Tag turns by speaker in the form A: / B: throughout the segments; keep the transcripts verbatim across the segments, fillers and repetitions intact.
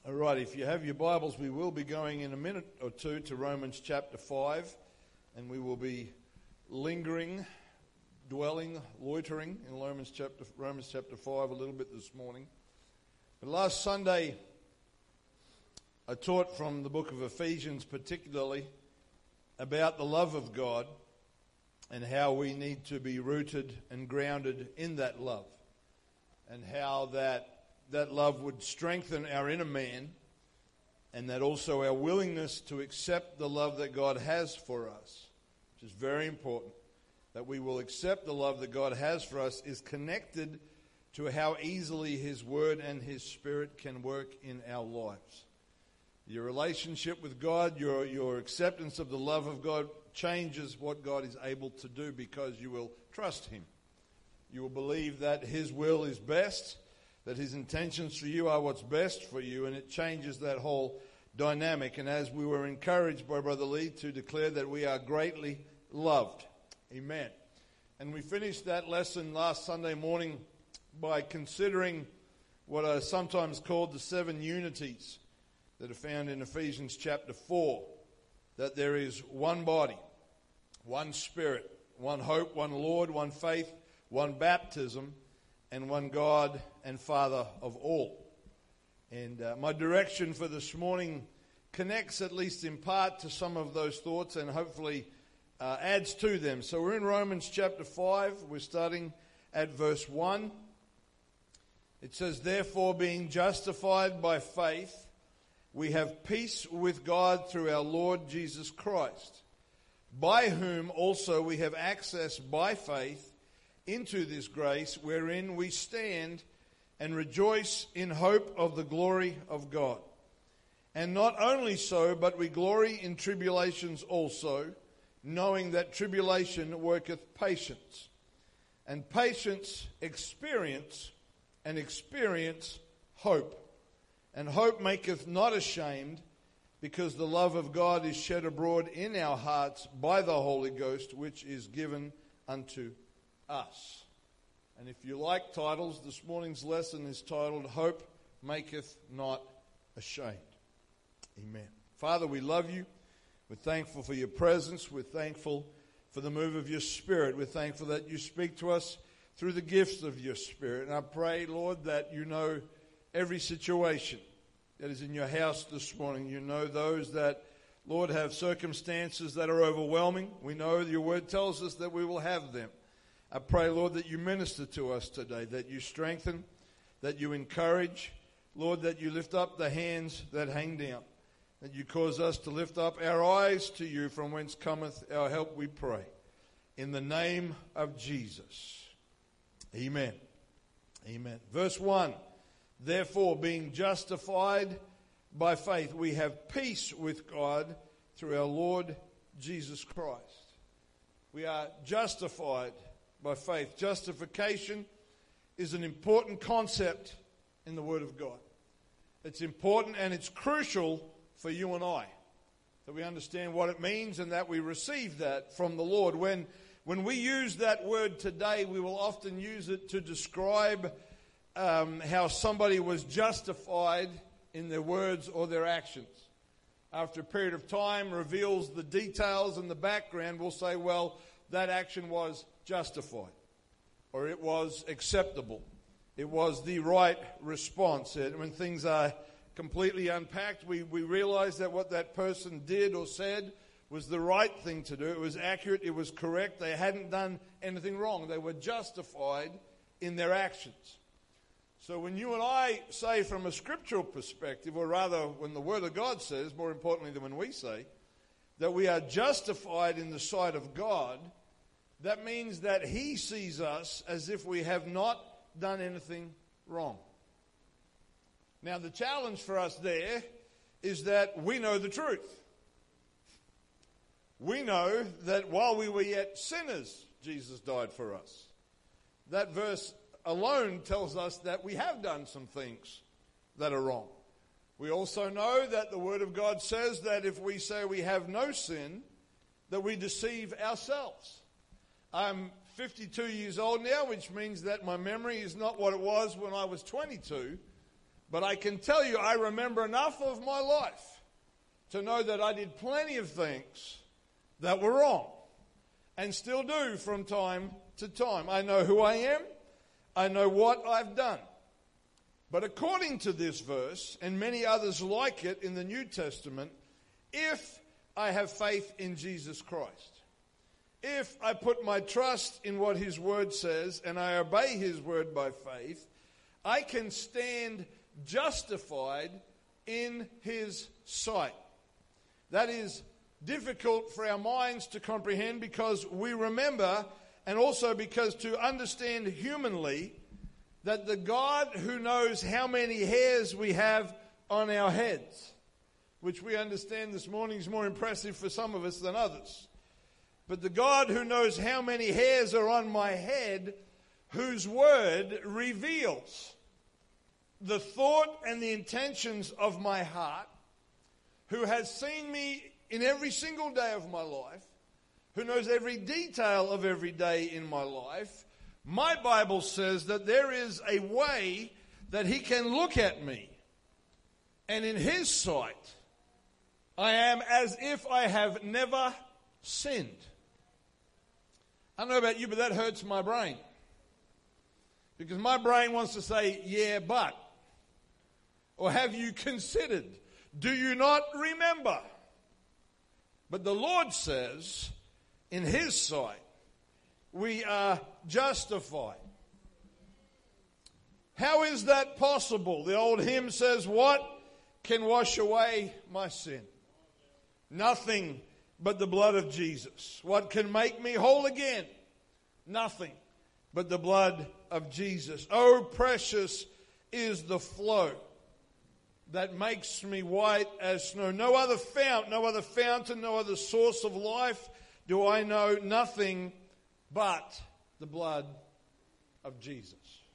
A: All right, if you have your Bibles, we will be going in a minute or two to Romans chapter five, and we will be lingering, dwelling, loitering in Romans chapter, Romans chapter five a little bit this morning. But last Sunday, I taught from the book of Ephesians particularly about the love of God and how we need to be rooted and grounded in that love, and how that that love would strengthen our inner man, and that also our willingness to accept the love that God has for us, which is very important, that we will accept the love that God has for us, is connected to how easily His Word and His Spirit can work in our lives. Your relationship with God, your, your acceptance of the love of God changes what God is able to do, because you will trust Him. You will believe that His will is best, that His intentions for you are what's best for you, and it changes that whole dynamic. And as we were encouraged by Brother Lee to declare that we are greatly loved. Amen. And we finished that lesson last Sunday morning by considering what are sometimes called the seven unities that are found in Ephesians chapter four. That there is one body, one Spirit, one hope, one Lord, one faith, one baptism, and one God and Father of all. And uh, my direction for this morning connects, at least in part, to some of those thoughts, and hopefully uh, adds to them. So we're in Romans chapter five. We're starting at verse one. It says, "Therefore, being justified by faith, we have peace with God through our Lord Jesus Christ, by whom also we have access by faith into this grace wherein we stand and rejoice in hope of the glory of God. And not only so, but we glory in tribulations also, knowing that tribulation worketh patience, and patience experience, and experience hope. And hope maketh not ashamed, because the love of God is shed abroad in our hearts by the Holy Ghost, which is given unto us." And if you like titles, this morning's lesson is titled, "Hope Maketh Not Ashamed." Amen. Father, we love you. We're thankful for your presence. We're thankful for the move of your Spirit. We're thankful that you speak to us through the gifts of your Spirit. And I pray, Lord, that you know every situation that is in your house this morning. You know those that, Lord, have circumstances that are overwhelming. We know your word tells us that we will have them. I pray, Lord, that you minister to us today, that you strengthen, that you encourage, Lord, that you lift up the hands that hang down, that you cause us to lift up our eyes to you, from whence cometh our help, we pray. In the name of Jesus. Amen. Amen. Verse one, "Therefore, being justified by faith, we have peace with God through our Lord Jesus Christ." We are justified by faith. Justification is an important concept in the Word of God. It's important and it's crucial for you and I, that we understand what it means and that we receive that from the Lord. When, when we use that word today, we will often use it to describe um, how somebody was justified in their words or their actions. After a period of time reveals the details and the background, we'll say, well, that action was justified, or it was acceptable. It was the right response. And when things are completely unpacked, we, we realize that what that person did or said was the right thing to do. It was accurate. It was correct. They hadn't done anything wrong. They were justified in their actions. So when you and I say from a scriptural perspective, or rather when the Word of God says, more importantly than when we say, that we are justified in the sight of God, that means that He sees us as if we have not done anything wrong. Now, the challenge for us there is that we know the truth. We know that while we were yet sinners, Jesus died for us. That verse alone tells us that we have done some things that are wrong. We also know that the Word of God says that if we say we have no sin, that we deceive ourselves. I'm fifty-two years old now, which means that my memory is not what it was when I was twenty-two. But I can tell you, I remember enough of my life to know that I did plenty of things that were wrong, and still do from time to time. I know who I am. I know what I've done. But according to this verse, and many others like it in the New Testament, if I have faith in Jesus Christ, if I put my trust in what His Word says and I obey His Word by faith, I can stand justified in His sight. That is difficult for our minds to comprehend because we remember, and also because to understand humanly, that the God who knows how many hairs we have on our heads, which we understand this morning is more impressive for some of us than others, but the God who knows how many hairs are on my head, whose word reveals the thought and the intentions of my heart, who has seen me in every single day of my life, who knows every detail of every day in my life, my Bible says that there is a way that He can look at me, and in His sight, I am as if I have never sinned. I don't know about you, but that hurts my brain. Because my brain wants to say, yeah, but. Or have you considered? Do you not remember? But the Lord says, in His sight, we are justified. How is that possible? The old hymn says, what can wash away my sin? Nothing but the blood of Jesus. What can make me whole again? Nothing but the blood of Jesus. Oh, precious is the flow that makes me white as snow. No other fount, no other fountain, no other source of life do I know, nothing but the blood of Jesus.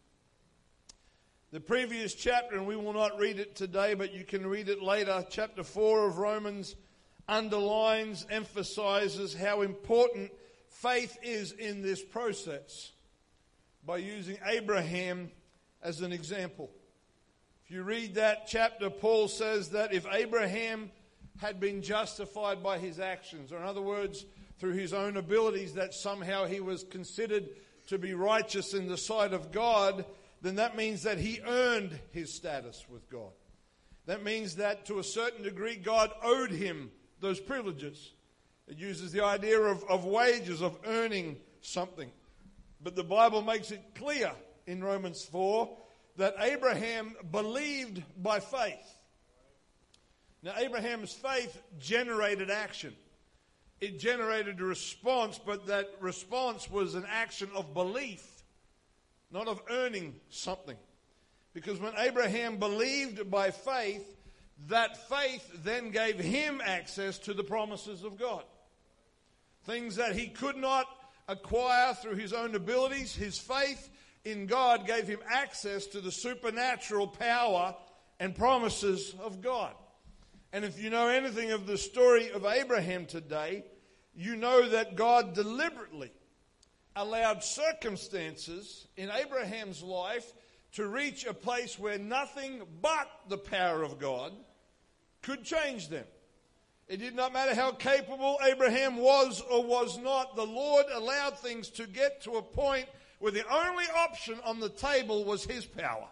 A: The previous chapter, and we will not read it today, but you can read it later, chapter four of Romans underlines, emphasizes how important faith is in this process by using Abraham as an example. If you read that chapter, Paul says that if Abraham had been justified by his actions, or in other words, through his own abilities, that somehow he was considered to be righteous in the sight of God, then that means that he earned his status with God. That means that to a certain degree, God owed him those privileges. It uses the idea of, of wages, of earning something. But the Bible makes it clear in Romans four that Abraham believed by faith. Now, Abraham's faith generated action. It generated a response, but that response was an action of belief, not of earning something. Because when Abraham believed by faith, that faith then gave him access to the promises of God. Things that he could not acquire through his own abilities, his faith in God gave him access to the supernatural power and promises of God. And if you know anything of the story of Abraham today, you know that God deliberately allowed circumstances in Abraham's life to reach a place where nothing but the power of God could change them. It did not matter how capable Abraham was or was not. The Lord allowed things to get to a point where the only option on the table was His power.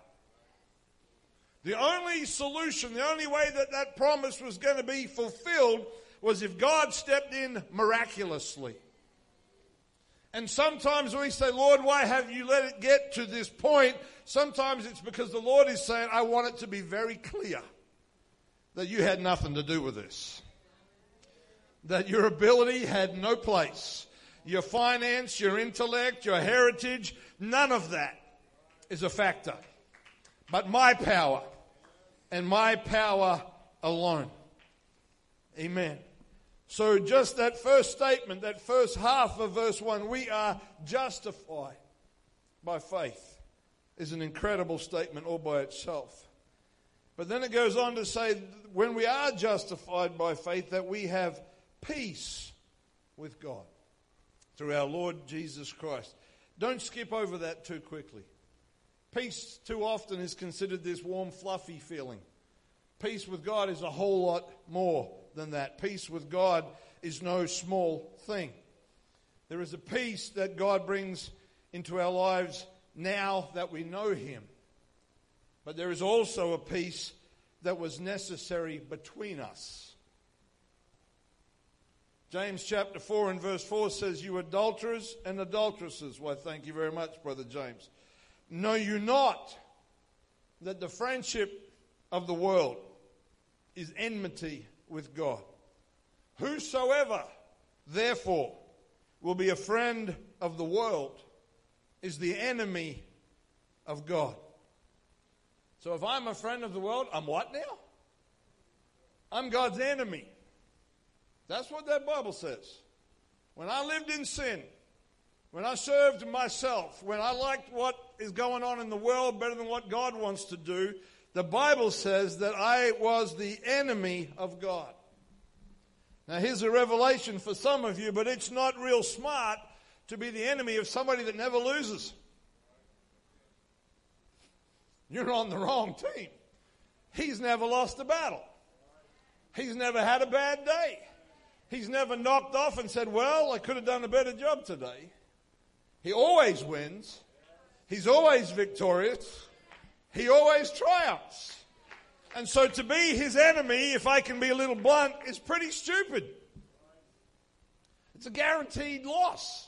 A: The only solution, the only way that that promise was going to be fulfilled was if God stepped in miraculously. And sometimes we say, Lord, why have you let it get to this point? Sometimes it's because the Lord is saying, I want it to be very clear that you had nothing to do with this. That your ability had no place. Your finance, your intellect, your heritage, none of that is a factor. But my power, and my power alone. Amen. So just that first statement, that first half of verse one, we are justified by faith, is an incredible statement all by itself. But then it goes on to say, when we are justified by faith, that we have peace with God through our Lord Jesus Christ. Don't skip over that too quickly. Peace too often is considered this warm, fluffy feeling. Peace with God is a whole lot more than that. Peace with God is no small thing. There is a peace that God brings into our lives now that we know Him. But there is also a peace that was necessary between us. James chapter four and verse four says, "You adulterers and adulteresses." Why, thank you very much, Brother James. "Know you not that the friendship of the world is enmity with God? Whosoever, therefore, will be a friend of the world is the enemy of God." So if I'm a friend of the world, I'm what now? I'm God's enemy. That's what that Bible says. When I lived in sin, when I served myself, when I liked what is going on in the world better than what God wants to do, the Bible says that I was the enemy of God. Now here's a revelation for some of you, but it's not real smart to be the enemy of somebody that never loses. You're on the wrong team. He's never lost a battle. He's never had a bad day. He's never knocked off and said, "Well, I could have done a better job today." He always wins. He's always victorious. He always triumphs. And so to be his enemy, if I can be a little blunt, is pretty stupid. It's a guaranteed loss.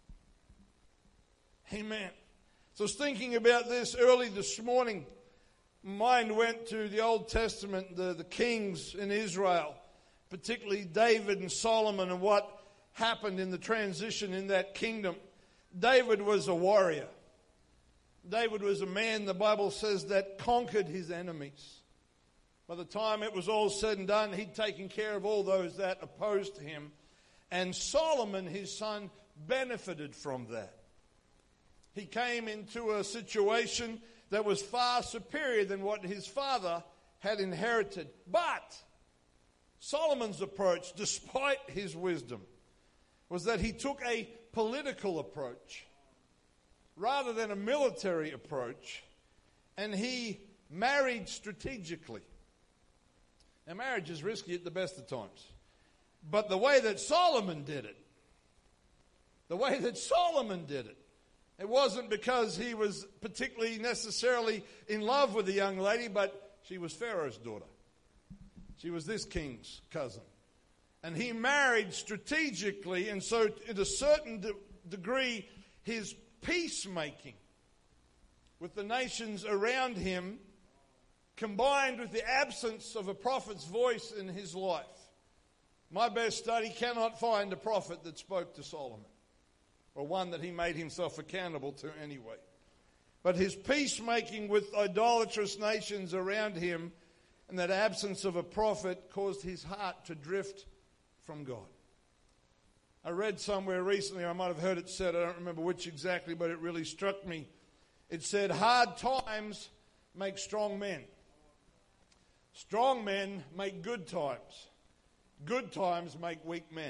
A: Amen. So I was thinking about this early this morning. My mind went to the Old Testament, the, the kings in Israel, particularly David and Solomon, and what happened in the transition in that kingdom. David was a warrior. David was a man, the Bible says, that conquered his enemies. By the time it was all said and done, he'd taken care of all those that opposed him. And Solomon, his son, benefited from that. He came into a situation that was far superior than what his father had inherited. But Solomon's approach, despite his wisdom, was that he took a political approach rather than a military approach, and he married strategically. Now, marriage is risky at the best of times. But the way that Solomon did it, the way that Solomon did it, it wasn't because he was particularly necessarily in love with the young lady, but she was Pharaoh's daughter. She was this king's cousin. And he married strategically, and so to a certain de- degree, his peacemaking with the nations around him, combined with the absence of a prophet's voice in his life. My best study cannot find a prophet that spoke to Solomon, or one that he made himself accountable to anyway. But his peacemaking with idolatrous nations around him and that absence of a prophet caused his heart to drift from God. I read somewhere recently, I might have heard it said, I don't remember which exactly, but it really struck me. It said, hard times make strong men. Strong men make good times. Good times make weak men.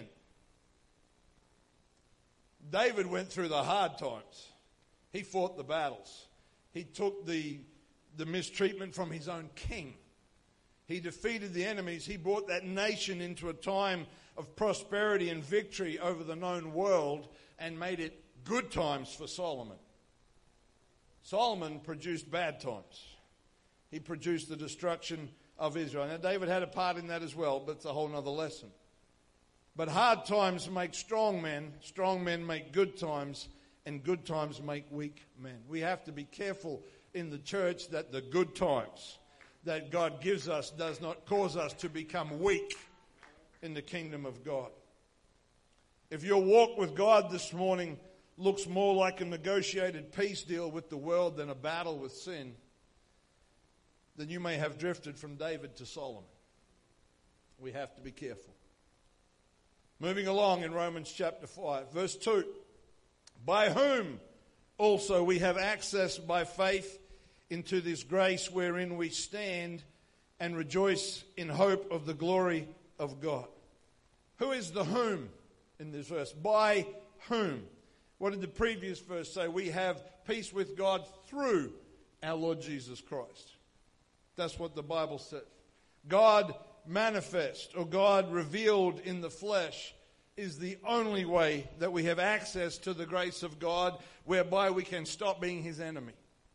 A: David went through the hard times. He fought the battles. He took the, the mistreatment from his own king. He defeated the enemies. He brought that nation into a time of prosperity and victory over the known world and made it good times for Solomon. Solomon produced bad times. He produced the destruction of Israel. Now, David had a part in that as well, but it's a whole other lesson. But hard times make strong men, strong men make good times, and good times make weak men. We have to be careful in the church that the good times that God gives us does not cause us to become weak in the kingdom of God. If your walk with God this morning looks more like a negotiated peace deal with the world than a battle with sin, then you may have drifted from David to Solomon. We have to be careful. Moving along in Romans chapter five, verse two. By whom also we have access by faith into this grace wherein we stand and rejoice in hope of the glory of God. Who is the whom in this verse? By whom? What did the previous verse say? We have peace with God through our Lord Jesus Christ. That's what the Bible says. God manifest, or God revealed in the flesh, is the only way that we have access to the grace of God, whereby we can stop being his enemy.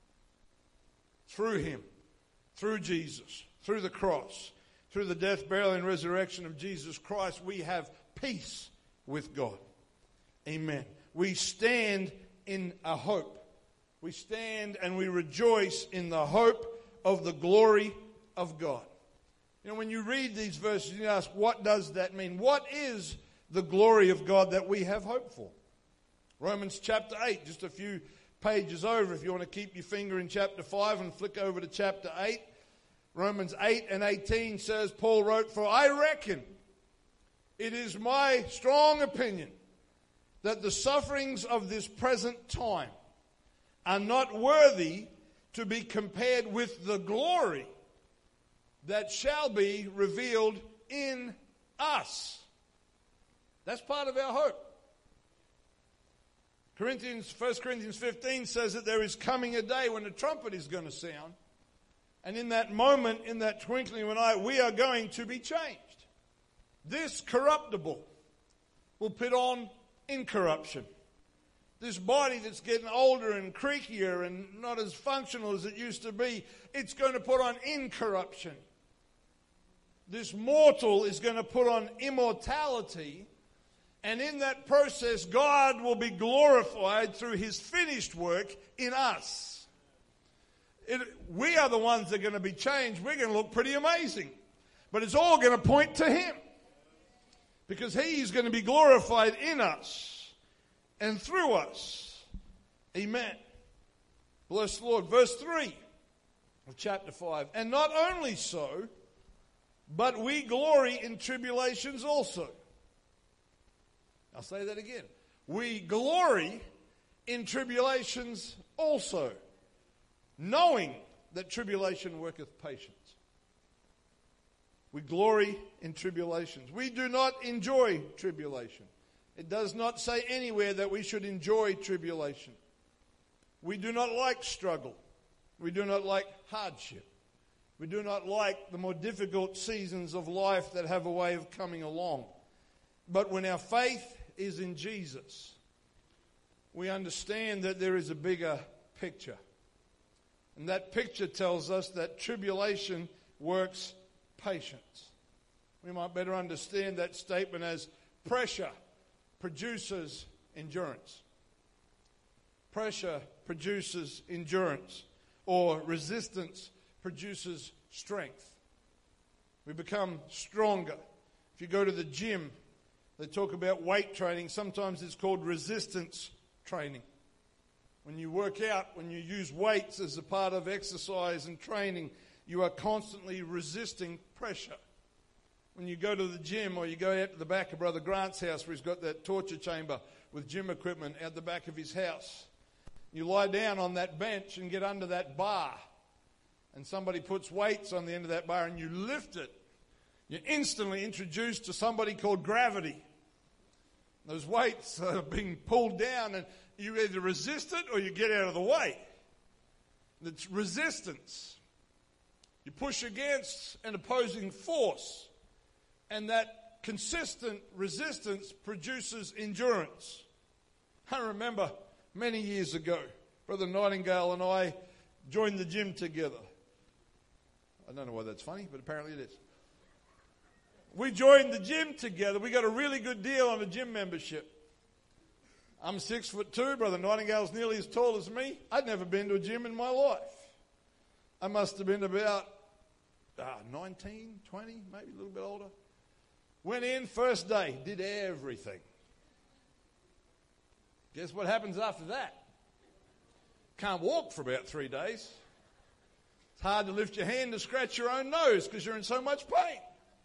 A: Through him, through Jesus, through the cross, through the death, burial, and resurrection of Jesus Christ, we have peace with God. Amen. We stand in a hope. We stand and we rejoice in the hope of the glory of God. You know, when you read these verses, you ask, what does that mean? What is the glory of God that we have hope for? Romans chapter eight, just a few pages over, if you want to keep your finger in chapter five and flick over to chapter eight. Romans eight and eighteen says, Paul wrote, "For I reckon it is my strong opinion that the sufferings of this present time are not worthy to be compared with the glory that shall be revealed in us." That's part of our hope. Corinthians, First Corinthians fifteen says that there is coming a day when the trumpet is going to sound. And in that moment, in that twinkling of an eye, we are going to be changed. This corruptible will put on incorruption. This body that's getting older and creakier and not as functional as it used to be, it's going to put on incorruption. This mortal is going to put on immortality. And in that process, God will be glorified through his finished work in us. It, we are the ones that are going to be changed. We're going to look pretty amazing. But it's all going to point to him. Because he is going to be glorified in us and through us. Amen. Bless the Lord. Verse three of chapter five. "And not only so, but we glory in tribulations also." I'll say that again. "We glory in tribulations also, knowing that tribulation worketh patience." We glory in tribulations. We do not enjoy tribulation. It does not say anywhere that we should enjoy tribulation. We do not like struggle. We do not like hardship. We do not like the more difficult seasons of life that have a way of coming along. But when our faith is in Jesus, we understand that there is a bigger picture. And that picture tells us that tribulation works patience. We might better understand that statement as pressure produces endurance. Pressure produces endurance, or resistance produces strength. We become stronger. If you go to the gym, they talk about weight training. Sometimes it's called resistance training. When you work out, when you use weights as a part of exercise and training, you are constantly resisting pressure. When you go to the gym, or you go out to the back of Brother Grant's house where he's got that torture chamber with gym equipment out the back of his house, you lie down on that bench and get under that bar, and somebody puts weights on the end of that bar and you lift it, you're instantly introduced to somebody called gravity. Those weights are being pulled down, and you either resist it or you get out of the way. It's resistance. You push against an opposing force, and that consistent resistance produces endurance. I remember many years ago, Brother Nightingale and I joined the gym together. I don't know why that's funny, but apparently it is. We joined the gym together. We got a really good deal on a gym membership. I'm six foot two. Brother Nightingale's nearly as tall as me. I'd never been to a gym in my life. I must have been about uh, nineteen, twenty, maybe a little bit older. Went in first day, did everything. Guess what happens after that? Can't walk for about three days. It's hard to lift your hand to scratch your own nose because you're in so much pain.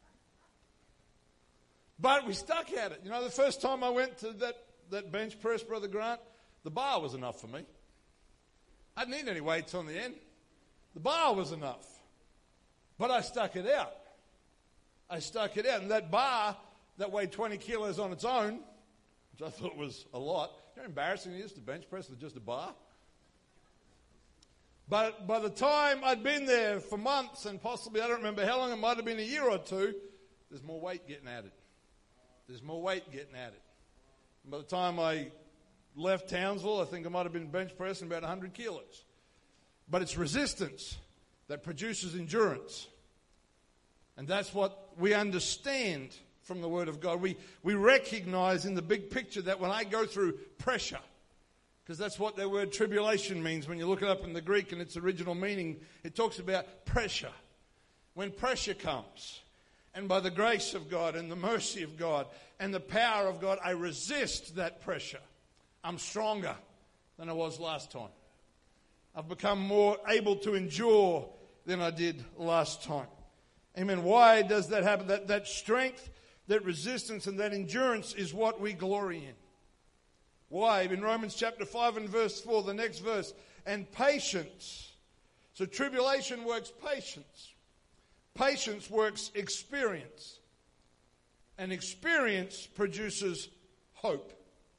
A: But we stuck at it. You know, the first time I went to that, that bench press, Brother Grant, the bar was enough for me. I didn't need any weights on the end. The bar was enough. But I stuck it out. I stuck it out. And that bar that weighed twenty kilos on its own, which I thought was a lot. You know how embarrassing it is to bench press with just a bar? But by the time I'd been there for months, and possibly, I don't remember how long, it might have been a year or two, there's more weight getting added. There's more weight getting added. And by the time I left Townsville, I think I might have been bench pressing about one hundred kilos. But it's resistance that produces endurance. And that's what we understand from the Word of God. We, we recognize in the big picture that when I go through pressure, because that's what that word tribulation means when you look it up in the Greek and its original meaning, it talks about pressure. When pressure comes, and by the grace of God and the mercy of God and the power of God, I resist that pressure. I'm stronger than I was last time. I've become more able to endure than I did last time. Amen. Why does that happen? That, that strength, that resistance, and that endurance is what we glory in. Why? In Romans chapter five and verse four, the next verse, and patience. So tribulation works patience. Patience works experience. And experience produces hope.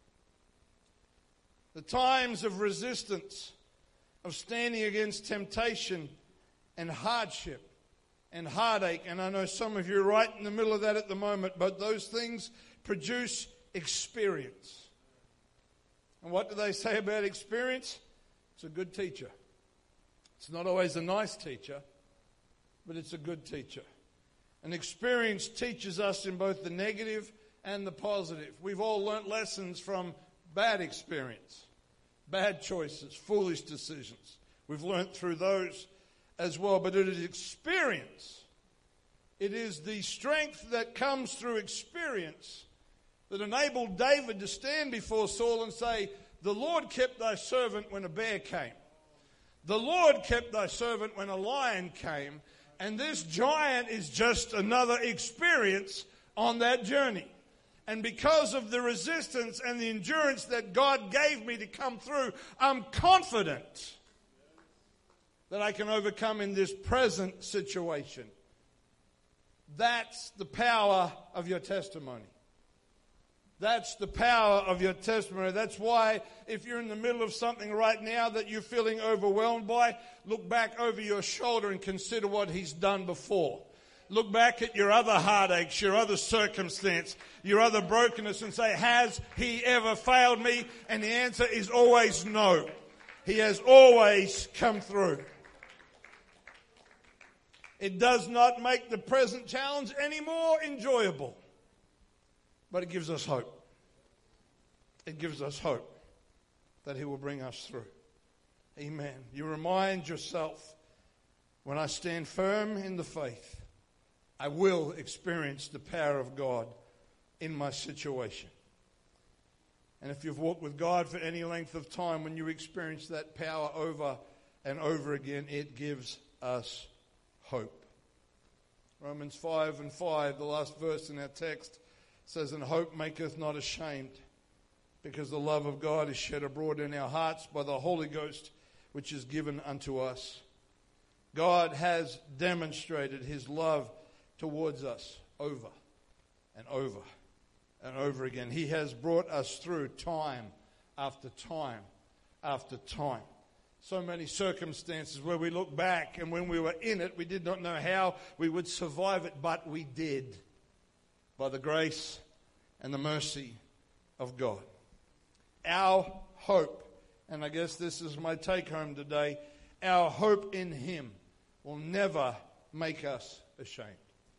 A: The times of resistance, of standing against temptation and hardship and heartache, and I know some of you are right in the middle of that at the moment, but those things produce experience. And what do they say about experience? It's a good teacher. It's not always a nice teacher, but it's a good teacher. And experience teaches us in both the negative and the positive. We've all learnt lessons from bad experience, bad choices, foolish decisions. We've learnt through those as well, but it is experience. It is the strength that comes through experience that enabled David to stand before Saul and say, "The Lord kept thy servant when a bear came. The Lord kept thy servant when a lion came. And this giant is just another experience on that journey. And because of the resistance and the endurance that God gave me to come through, I'm confident that I can overcome in this present situation." That's the power of your testimony. That's the power of your testimony. That's why if you're in the middle of something right now that you're feeling overwhelmed by, look back over your shoulder and consider what He's done before. Look back at your other heartaches, your other circumstance, your other brokenness and say, has He ever failed me? And the answer is always no. He has always come through. It does not make the present challenge any more enjoyable, but it gives us hope. It gives us hope that He will bring us through. Amen. You remind yourself, when I stand firm in the faith, I will experience the power of God in my situation. And if you've walked with God for any length of time, when you experience that power over and over again, it gives us hope. Romans five and five, the last verse in our text, says, "And hope maketh not ashamed, because the love of God is shed abroad in our hearts by the Holy Ghost, which is given unto us." God has demonstrated His love towards us over and over and over again. He has brought us through time after time after time. So many circumstances where we look back and when we were in it, we did not know how we would survive it, but we did, by the grace and the mercy of God. Our hope, and I guess this is my take home today, our hope in Him will never make us ashamed.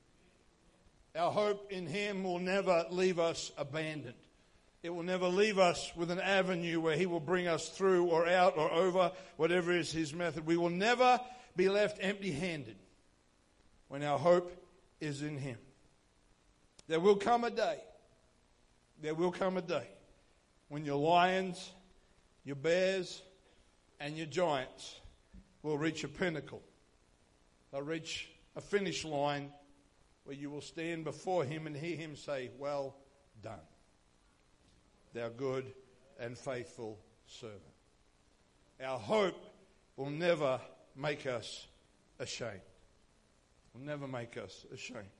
A: Our hope in Him will never leave us abandoned. It will never leave us with an avenue where He will bring us through or out or over, whatever is His method. We will never be left empty-handed when our hope is in Him. There will come a day, there will come a day when your lions, your bears, and your giants will reach a pinnacle. They'll reach a finish line where you will stand before Him and hear Him say, "Well done, thou good and faithful servant." Our hope will never make us ashamed. Will never make us ashamed.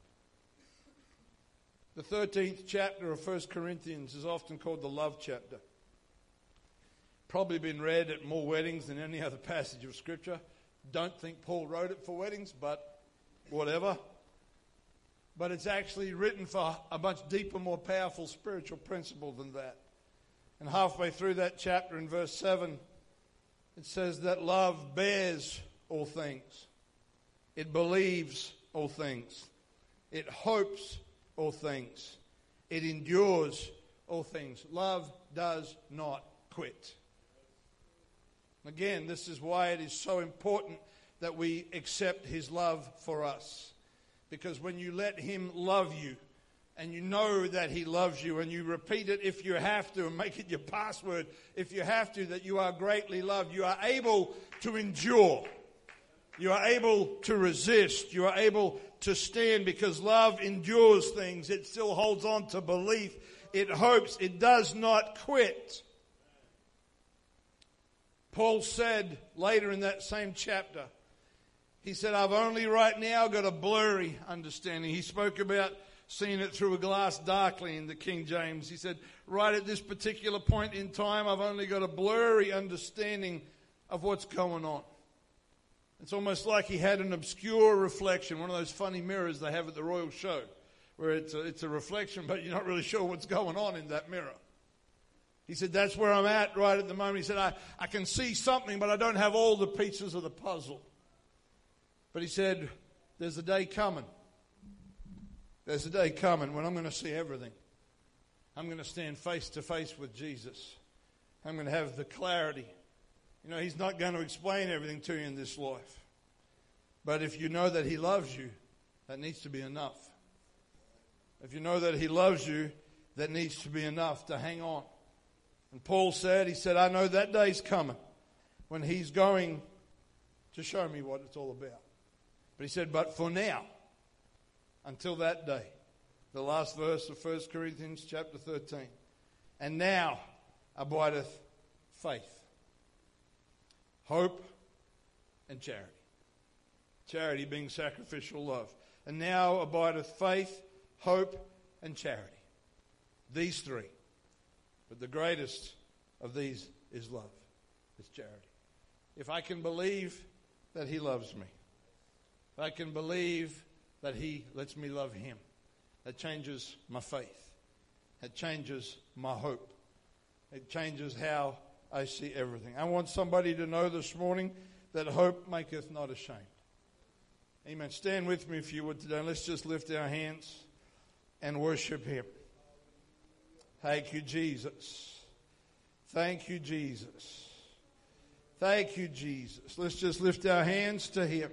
A: The thirteenth chapter of First Corinthians is often called the love chapter. probably been read at more weddings than any other passage of Scripture. Don't think Paul wrote it for weddings, but whatever. But it's actually written for a much deeper, more powerful spiritual principle than that. And halfway through that chapter in verse seven, it says that love bears all things. It believes all things. It hopes all things. It endures all things. Love does not quit. Again, this is why it is so important that we accept His love for us. Because when you let Him love you, and you know that He loves you, and you repeat it if you have to, and make it your password if you have to, that you are greatly loved, you are able to endure. You are able to resist. You are able to stand, because love endures things. It still holds on to belief. It hopes. It does not quit. Paul said later in that same chapter, he said, I've only right now got a blurry understanding. He spoke about seeing it through a glass darkly in the King James. He said, right at this particular point in time, I've only got a blurry understanding of what's going on. It's almost like he had an obscure reflection, one of those funny mirrors they have at the Royal Show, where it's a, it's a reflection, but you're not really sure what's going on in that mirror. He said, that's where I'm at right at the moment. He said, I, I can see something, but I don't have all the pieces of the puzzle. But he said, there's a day coming. There's a day coming when I'm going to see everything. I'm going to stand face to face with Jesus. I'm going to have the clarity. You know, He's not going to explain everything to you in this life. But if you know that He loves you, that needs to be enough. If you know that He loves you, that needs to be enough to hang on. And Paul said, he said, I know that day's coming when He's going to show me what it's all about. But he said, but for now, until that day, the last verse of First Corinthians chapter thirteen, and now abideth faith, hope, and charity. Charity being sacrificial love. And now abideth faith, hope, and charity. These three. But the greatest of these is love. It's charity. If I can believe that He loves me, if I can believe that He lets me love Him, that changes my faith. It changes my hope. It changes how I see everything. I want somebody to know this morning that hope maketh not ashamed. Amen. Stand with me if you would today. Let's just lift our hands and worship Him. Thank you, Jesus. Thank you, Jesus. Thank you, Jesus. Let's just lift our hands to Him.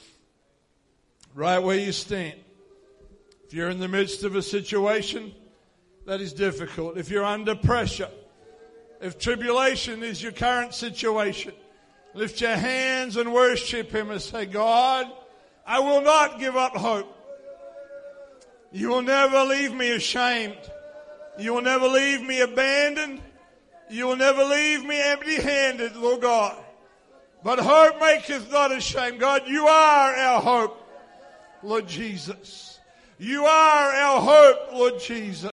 A: Right where you stand. If you're in the midst of a situation that is difficult, if you're under pressure, if tribulation is your current situation, lift your hands and worship Him and say, God, I will not give up hope. You will never leave me ashamed. You will never leave me abandoned. You will never leave me empty-handed, Lord God. But hope maketh not ashamed. God, you are our hope, Lord Jesus. You are our hope, Lord Jesus.